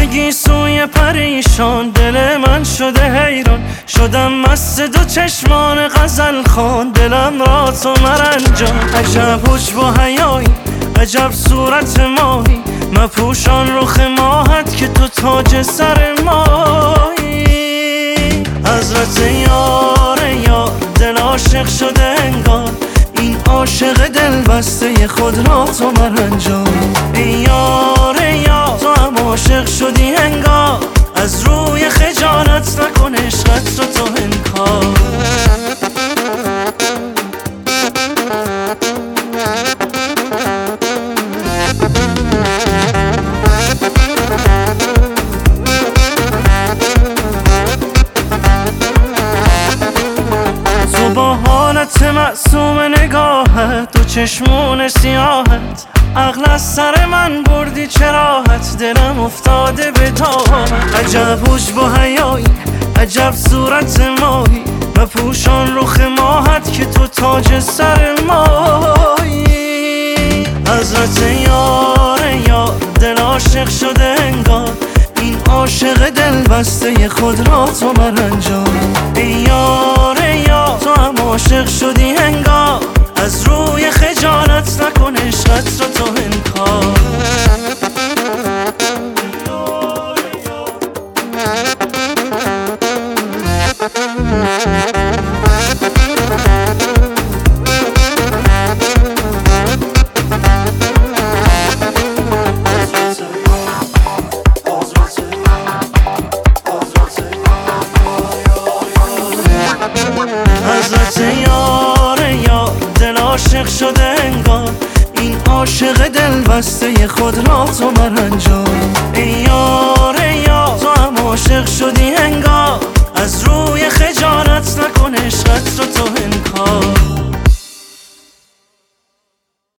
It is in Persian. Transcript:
گی سوی پریشان، دل من شده حیران، شدم مست دو چشمان غزل خوان، دلم را تو مرنجان. عجب حجب و حیایی، عجب صورت ماهی، مپوشان رخ ماهت که تو تاج سر ماهی. حضرت یار یار، دل عاشق شده انگار، این عاشق دل بسته خود را تو مرنجان. ای یار یار، تو هم عاشق شدی انگار، از روی خجالت نکن عشقت رو تو انکار. تو با حالت معصوم نگاهت، دو چشمون سیاهت، عقل از سر من بردی چراحت، دلم افتاده به تاهت. عجب حجب و حیایی، عجب صورت ماهی، مپوشان رخ ماهت که تو تاج سر ماهی. حضرت یار یار، دل عاشق شده انگار، این عاشق دل بسته خود را تو مرنجان. ای یار یار، تو هم عاشق شدی انگار، از روی خجالت نکن عشقت رو تو انکار. حضرت یار یار، دل عاشق شده انگار، این عاشق دل بسته خود را تو مرنجان. ای یار یار، تو هم عاشق شدی انگار، از روی خجالت نکن عشقت رو تو انکار.